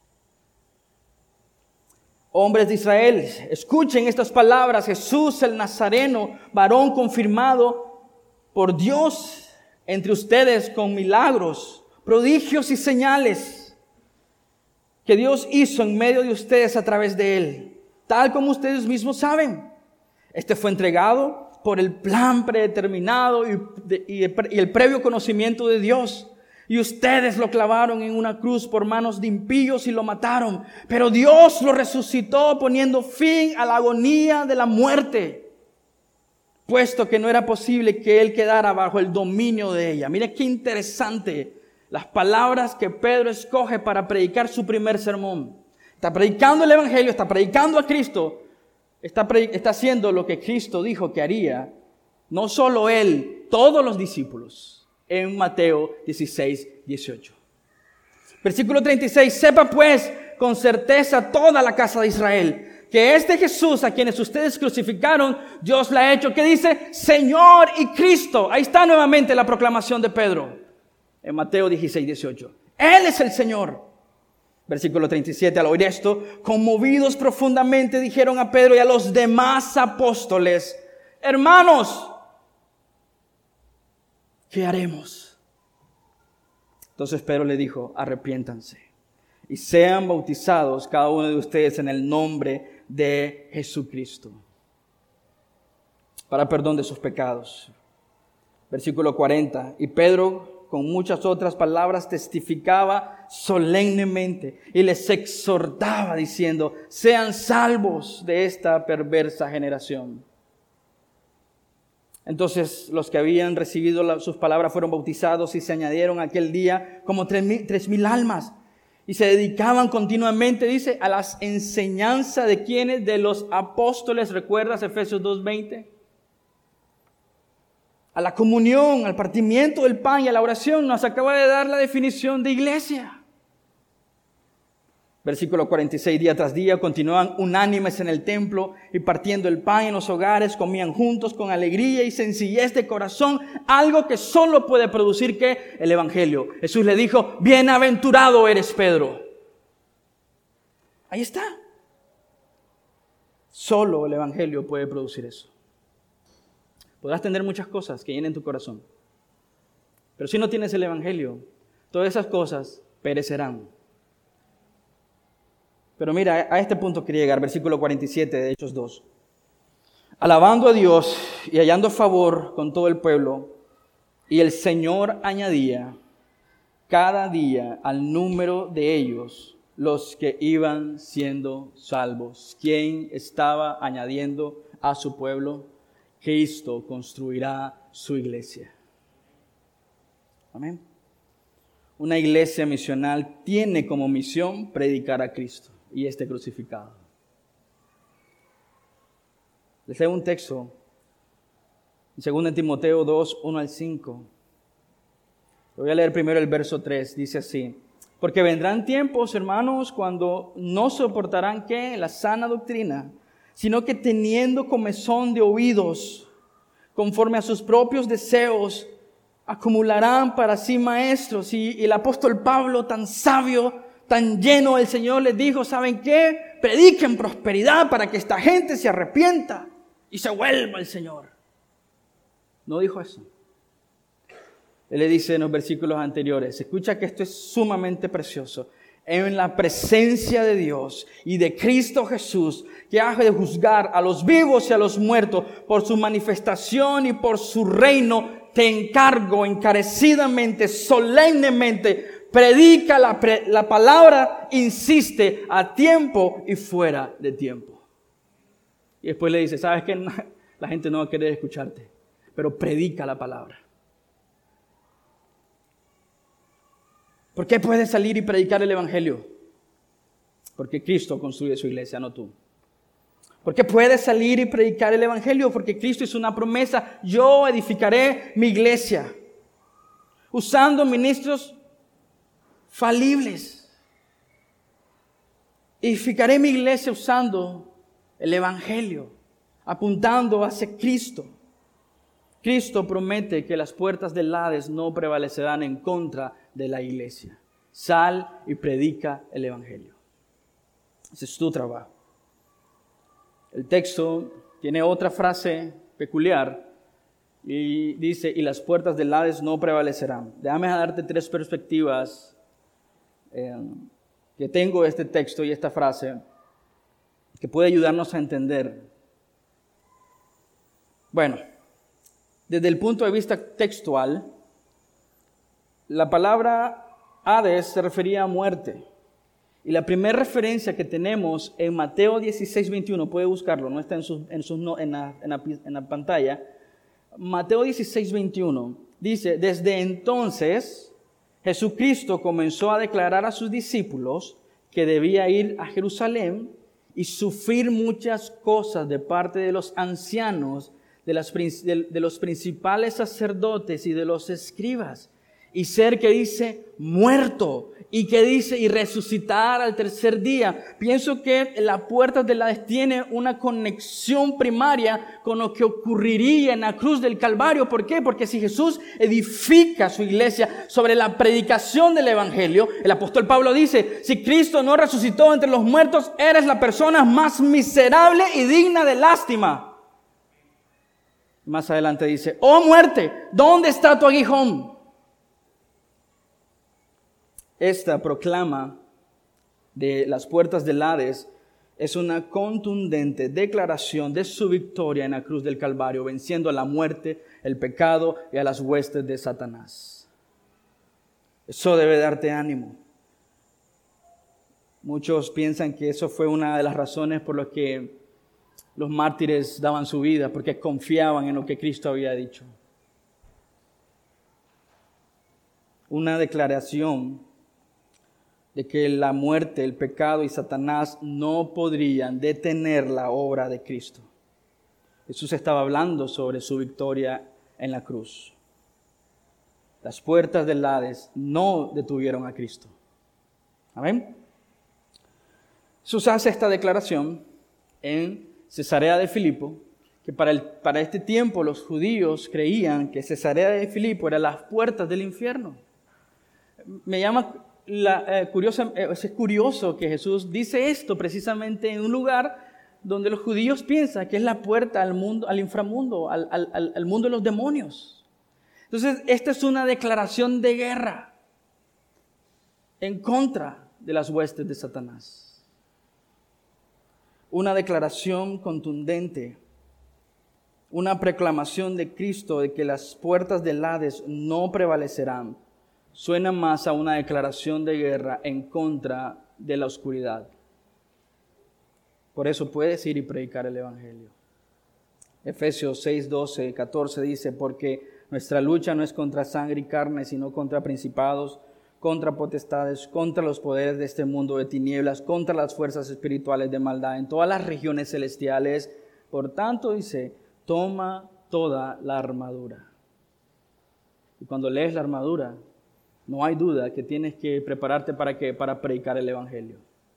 S1: Hombres de Israel, escuchen estas palabras. Jesús el Nazareno, varón confirmado por Dios entre ustedes con milagros, prodigios y señales que Dios hizo en medio de ustedes a través de él, tal como ustedes mismos saben. Este fue entregado por el plan predeterminado y el previo conocimiento de Dios. Y ustedes lo clavaron en una cruz por manos de impíos y lo mataron. Pero Dios lo resucitó poniendo fin a la agonía de la muerte, puesto que no era posible que él quedara bajo el dominio de ella. Mire qué interesante las palabras que Pedro escoge para predicar su primer sermón. Está predicando el evangelio, está predicando a Cristo, está haciendo lo que Cristo dijo que haría. No solo él, todos los discípulos. En Mateo 16, 18. Versículo 36. Sepa pues con certeza toda la casa de Israel que este Jesús a quienes ustedes crucificaron, Dios le ha hecho, ¿qué dice? Señor y Cristo. Ahí está nuevamente la proclamación de Pedro. En Mateo 16, 18. Él es el Señor. Versículo 37. Al oír esto, conmovidos profundamente, dijeron a Pedro y a los demás apóstoles, hermanos, ¿qué haremos? Entonces Pedro le dijo, arrepiéntanse y sean bautizados cada uno de ustedes en el nombre de Jesucristo para perdón de sus pecados. Versículo 40. Y Pedro, con muchas otras palabras, testificaba solemnemente y les exhortaba diciendo, sean salvos de esta perversa generación. Entonces los que habían recibido sus palabras fueron bautizados y se añadieron aquel día como 3,000 almas. Y se dedicaban continuamente, dice, a las enseñanzas de quienes, de los apóstoles. ¿Recuerdas Efesios 2:20? A la comunión, al partimiento del pan y a la oración. Nos acaba de dar la definición de iglesia. Versículo 46, día tras día continuaban unánimes en el templo y partiendo el pan en los hogares, comían juntos con alegría y sencillez de corazón, algo que solo puede producir ¿qué? El Evangelio. Jesús le dijo, bienaventurado eres Pedro. Ahí está. Solo el Evangelio puede producir eso. Podrás tener muchas cosas que llenen tu corazón, pero si no tienes el Evangelio, todas esas cosas perecerán. Pero mira, a este punto quería llegar, versículo 47 de Hechos 2. Alabando a Dios y hallando favor con todo el pueblo, y el Señor añadía cada día al número de ellos los que iban siendo salvos. ¿Quién estaba añadiendo a su pueblo? Cristo construirá su iglesia. Amén. Una iglesia misional tiene como misión predicar a Cristo y este crucificado. Les leo un texto en 2 Timoteo 2, 1 al 5. Voy a leer primero el verso 3. Dice así: porque vendrán tiempos, hermanos, cuando no soportarán ¿qué? La sana doctrina, sino que teniendo comezón de oídos, conforme a sus propios deseos, acumularán para sí maestros. Y el apóstol Pablo, tan sabio, tan lleno del Señor, les dijo, ¿saben qué? Prediquen prosperidad para que esta gente se arrepienta y se vuelva al Señor. No dijo eso. Él le dice en los versículos anteriores, escucha que esto es sumamente precioso. En la presencia de Dios y de Cristo Jesús, que ha de juzgar a los vivos y a los muertos por su manifestación y por su reino, te encargo encarecidamente, solemnemente, predica la palabra, insiste a tiempo y fuera de tiempo. Y después le dice, ¿sabes qué? La gente no va a querer escucharte, pero predica la palabra. ¿Por qué puedes salir y predicar el Evangelio? Porque Cristo construye su iglesia, no tú. ¿Por qué puedes salir y predicar el Evangelio? Porque Cristo hizo una promesa, yo edificaré mi iglesia, usando ministros falibles. Edificaré mi iglesia usando el Evangelio, apuntando hacia Cristo. Cristo promete que las puertas del Hades no prevalecerán en contra de la iglesia. Sal y predica el Evangelio. Ese es tu trabajo. El texto tiene otra frase peculiar y dice, y las puertas del Hades no prevalecerán. Déjame darte 3 perspectivas que tengo de este texto y esta frase que puede ayudarnos a entender. Bueno, desde el punto de vista textual, la palabra Hades se refería a muerte. Y la primera referencia que tenemos en Mateo 16, 21, puede buscarlo, no está en la pantalla. Mateo 16, 21 dice, desde entonces Jesucristo comenzó a declarar a sus discípulos que debía ir a Jerusalén y sufrir muchas cosas de parte de los ancianos, de los principales sacerdotes y de los escribas, y ser, que dice, muerto, y que dice, y resucitar al tercer día. Pienso que la puerta del Hades tiene una conexión primaria con lo que ocurriría en la cruz del Calvario. ¿Por qué? Porque si Jesús edifica su iglesia sobre la predicación del Evangelio, el apóstol Pablo dice, si Cristo no resucitó entre los muertos, eres la persona más miserable y digna de lástima. Más adelante dice, oh muerte, ¿dónde está tu aguijón? esta proclama de las puertas del Hades es una contundente declaración de su victoria en la cruz del Calvario, venciendo a la muerte, el pecado y a las huestes de Satanás. Eso debe darte ánimo. Muchos piensan que eso fue una de las razones por las que los mártires daban su vida, porque confiaban en lo que Cristo había dicho. Una declaración de que la muerte, el pecado y Satanás no podrían detener la obra de Cristo. Jesús estaba hablando sobre su victoria en la cruz. Las puertas del Hades no detuvieron a Cristo. Amén. Jesús hace esta declaración en Cesarea de Filipo, que para este tiempo los judíos creían que Cesarea de Filipo era las puertas del infierno. Me llama es curioso que Jesús dice esto precisamente en un lugar donde los judíos piensan que es la puerta al mundo, al inframundo, al mundo de los demonios. Entonces, esta es una declaración de guerra en contra de las huestes de Satanás. Una declaración contundente, una proclamación de Cristo de que las puertas del Hades no prevalecerán, suena más a una declaración de guerra en contra de la oscuridad. Por eso puedes ir y predicar el Evangelio. Efesios 6, 12, 14 dice, porque nuestra lucha no es contra sangre y carne, sino contra principados, contra potestades, contra los poderes de este mundo de tinieblas, contra las fuerzas espirituales de maldad en todas las regiones celestiales. Por tanto, dice, toma toda la armadura. Y cuando lees la armadura, no hay duda que tienes que prepararte para ¿qué? Para predicar el Evangelio.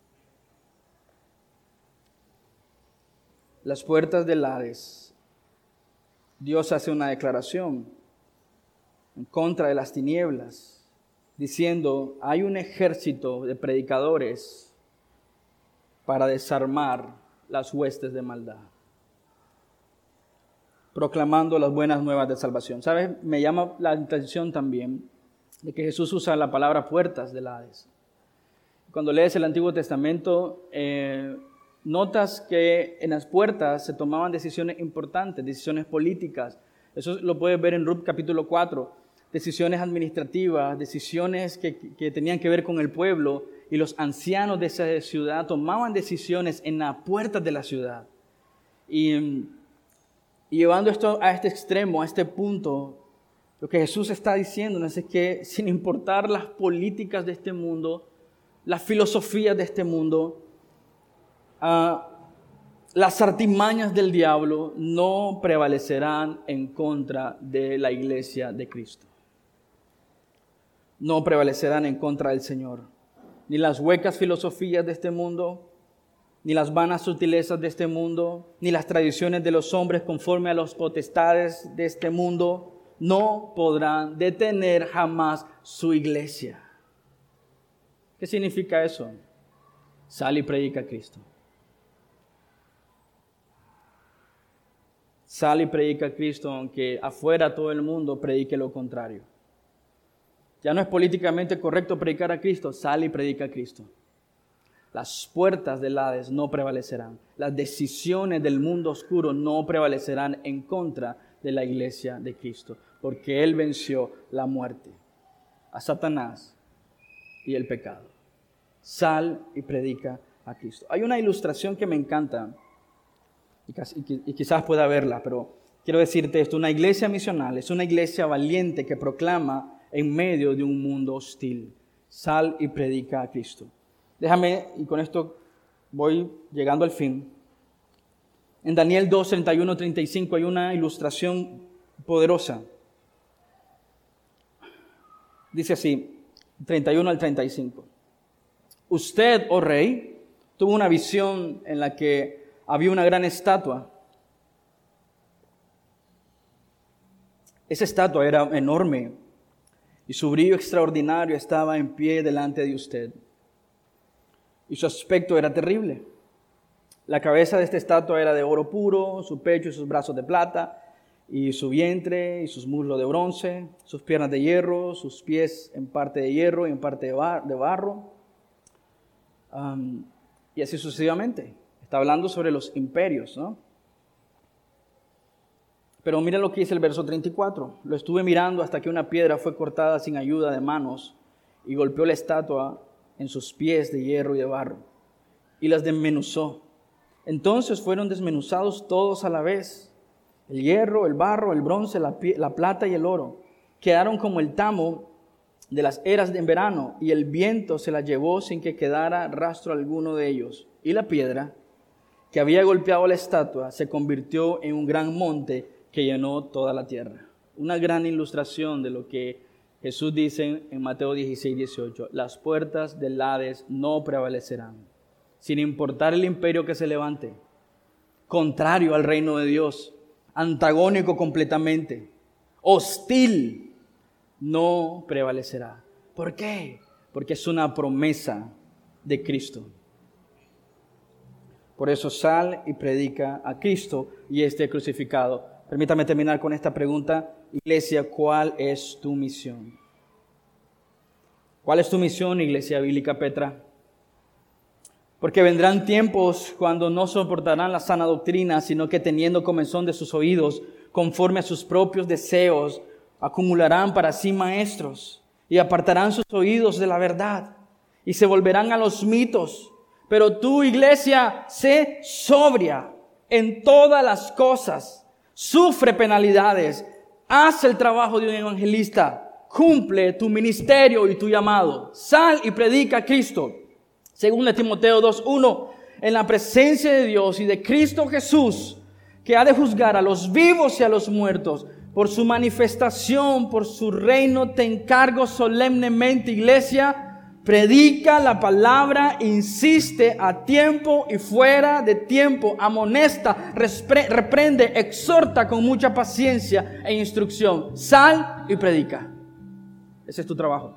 S1: Las puertas del Hades. Dios hace una declaración en contra de las tinieblas, diciendo, hay un ejército de predicadores para desarmar las huestes de maldad, proclamando las buenas nuevas de salvación. ¿Sabes? Me llama la atención también de que Jesús usa la palabra puertas del Hades. Cuando lees el Antiguo Testamento, notas que en las puertas se tomaban decisiones importantes, decisiones políticas. Eso lo puedes ver en Ruth capítulo 4. Decisiones administrativas, decisiones que tenían que ver con el pueblo. Y los ancianos de esa ciudad tomaban decisiones en las puertas de la ciudad. Y llevando esto a este extremo, a este punto, lo que Jesús está diciéndonos es que sin importar las políticas de este mundo, las filosofías de este mundo, las artimañas del diablo no prevalecerán en contra de la iglesia de Cristo. No prevalecerán en contra del Señor. Ni las huecas filosofías de este mundo, ni las vanas sutilezas de este mundo, ni las tradiciones de los hombres conforme a las potestades de este mundo, no podrán detener jamás su iglesia. ¿Qué significa eso? Sal y predica a Cristo. Sal y predica a Cristo, aunque afuera todo el mundo predique lo contrario. Ya no es políticamente correcto predicar a Cristo, sal y predica a Cristo. Las puertas del Hades no prevalecerán. Las decisiones del mundo oscuro no prevalecerán en contra de la iglesia de Cristo, porque Él venció la muerte, a Satanás y el pecado. Sal y predica a Cristo. Hay una ilustración que me encanta, y quizás pueda verla, pero quiero decirte esto: una iglesia misional es una iglesia valiente que proclama en medio de un mundo hostil. Sal y predica a Cristo. Déjame, y con esto voy llegando al fin. En Daniel 2, 31, 35 hay una ilustración poderosa. Dice así, 31 al 35. Usted, oh rey, tuvo una visión en la que había una gran estatua. Esa estatua era enorme y su brillo extraordinario estaba en pie delante de usted. Y su aspecto era terrible. La cabeza de esta estatua era de oro puro, su pecho y sus brazos de plata, y su vientre y sus muslos de bronce, sus piernas de hierro, sus pies en parte de hierro y en parte de barro, y así sucesivamente. Está hablando sobre los imperios, ¿no? Pero mira lo que dice el verso 34. Lo estuve mirando hasta que una piedra fue cortada sin ayuda de manos y golpeó la estatua en sus pies de hierro y de barro y las desmenuzó. Entonces fueron desmenuzados todos a la vez. El hierro, el barro, el bronce, la plata y el oro quedaron como el tamo de las eras de verano, y el viento se las llevó sin que quedara rastro alguno de ellos. Y la piedra que había golpeado la estatua se convirtió en un gran monte que llenó toda la tierra. Una gran ilustración de lo que Jesús dice en Mateo 16, 18. Las puertas del Hades no prevalecerán, sin importar el imperio que se levante, contrario al reino de Dios, antagónico completamente, hostil, no prevalecerá. ¿Por qué? Porque es una promesa de Cristo. Por eso sal y predica a Cristo y este crucificado. Permítame terminar con esta pregunta. Iglesia, ¿cuál es tu misión? ¿Cuál es tu misión, Iglesia Bíblica Petra? Porque vendrán tiempos cuando no soportarán la sana doctrina, sino que teniendo comezón de sus oídos, conforme a sus propios deseos, acumularán para sí maestros y apartarán sus oídos de la verdad y se volverán a los mitos. Pero tú, Iglesia, sé sobria en todas las cosas, sufre penalidades, haz el trabajo de un evangelista, cumple tu ministerio y tu llamado, sal y predica a Cristo. Según Timoteo 2:1, en la presencia de Dios y de Cristo Jesús, que ha de juzgar a los vivos y a los muertos, por su manifestación, por su reino, te encargo solemnemente, Iglesia, predica la palabra, insiste a tiempo y fuera de tiempo, amonesta, reprende, exhorta con mucha paciencia e instrucción. Sal y predica. Ese es tu trabajo.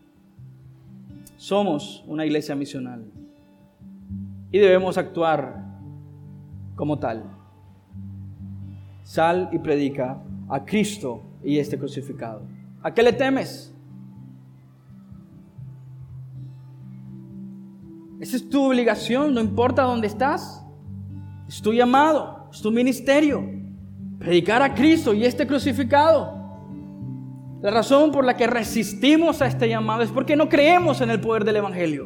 S1: Somos una iglesia misional y debemos actuar como tal. Sal y predica a Cristo y este crucificado. ¿A qué le temes? Esa es tu obligación, no importa dónde estás. Es tu llamado, es tu ministerio. Predicar a Cristo y este crucificado. La razón por la que resistimos a este llamado es porque no creemos en el poder del Evangelio.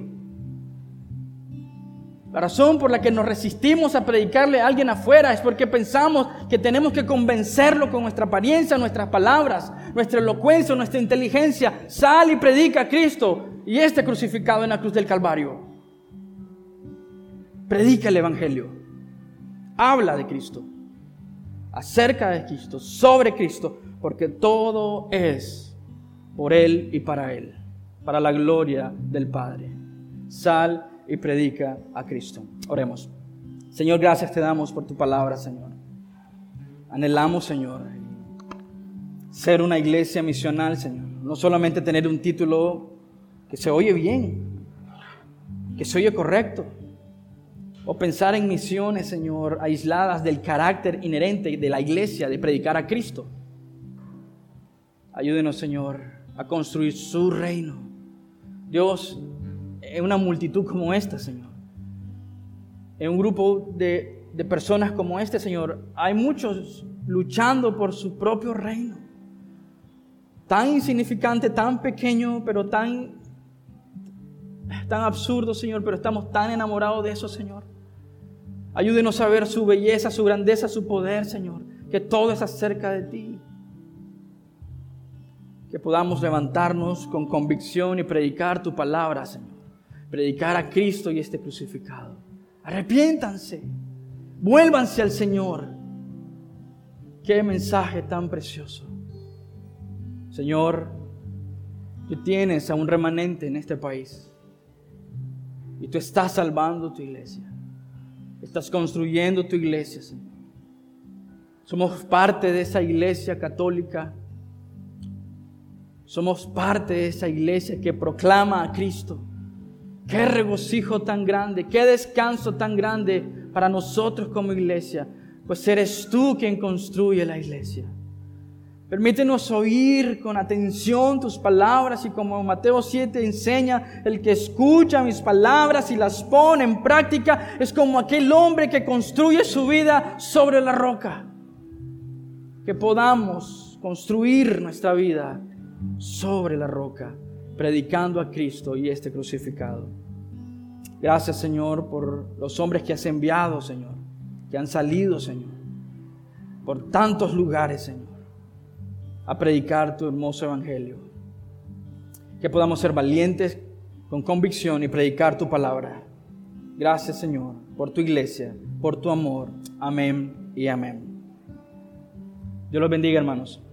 S1: La razón por la que nos resistimos a predicarle a alguien afuera es porque pensamos que tenemos que convencerlo con nuestra apariencia, nuestras palabras, nuestra elocuencia, nuestra inteligencia. Sal y predica a Cristo y este crucificado en la cruz del Calvario. Predica el Evangelio. Habla de Cristo, acerca de Cristo, sobre Cristo, porque todo es por Él y para Él, para la gloria del Padre. Sal y predica a Cristo. Oremos. Señor, gracias te damos por tu palabra, Señor. Anhelamos, Señor, ser una iglesia misional, Señor. No solamente tener un título que se oye bien, que se oye correcto, o pensar en misiones, Señor, aisladas del carácter inherente de la iglesia de predicar a Cristo. Ayúdenos, Señor, a construir su reino. Dios, en una multitud como esta, Señor, en un grupo de personas como este, Señor, hay muchos luchando por su propio reino. Tan insignificante, tan pequeño, pero tan absurdo, Señor, pero estamos tan enamorados de eso, Señor. Ayúdenos a ver su belleza, su grandeza, su poder, Señor, que todo es acerca de ti. Que podamos levantarnos con convicción y predicar tu palabra, Señor. Predicar a Cristo y este crucificado. Arrepiéntanse, vuélvanse al Señor. Qué mensaje tan precioso. Señor, tú tienes a un remanente en este país y tú estás salvando tu iglesia. Estás construyendo tu iglesia, Señor. Somos parte de esa iglesia católica. Somos parte de esa iglesia que proclama a Cristo. Qué regocijo tan grande, qué descanso tan grande para nosotros como iglesia. pues eres tú quien construye la iglesia. Permítenos oír con atención tus palabras y como Mateo 7 enseña, el que escucha mis palabras y las pone en práctica es como aquel hombre que construye su vida sobre la roca. Que podamos construir nuestra vida sobre la roca, predicando a Cristo y este crucificado. Gracias, Señor, por los hombres que has enviado, Señor, que han salido, Señor, por tantos lugares, Señor, a predicar tu hermoso evangelio. Que podamos ser valientes con convicción y predicar tu palabra. Gracias, Señor, por tu iglesia, por tu amor. Amén y amén. Dios los bendiga, hermanos.